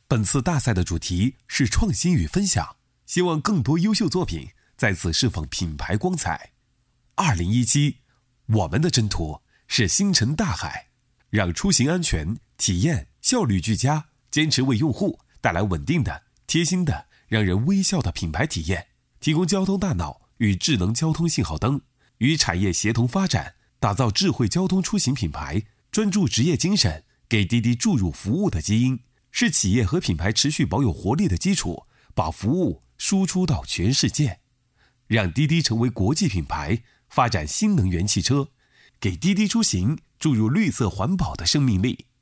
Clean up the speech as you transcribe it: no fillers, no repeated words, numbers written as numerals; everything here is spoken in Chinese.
本次大赛的主题是创新与分享，希望更多优秀作品在此释放品牌光彩。2017，我们的征途是星辰大海，让出行安全、体验、效率俱佳，坚持为用户带来稳定的、贴心的、让人微笑的品牌体验，提供交通大脑与智能交通信号灯，与产业协同发展，打造智慧交通出行品牌，专注职业精神，给滴滴注入服务的基因，是企业和品牌持续保有活力的基础，把服务输出到全世界，让滴滴成为国际品牌，发展新能源汽车，给滴滴出行注入绿色环保的生命力。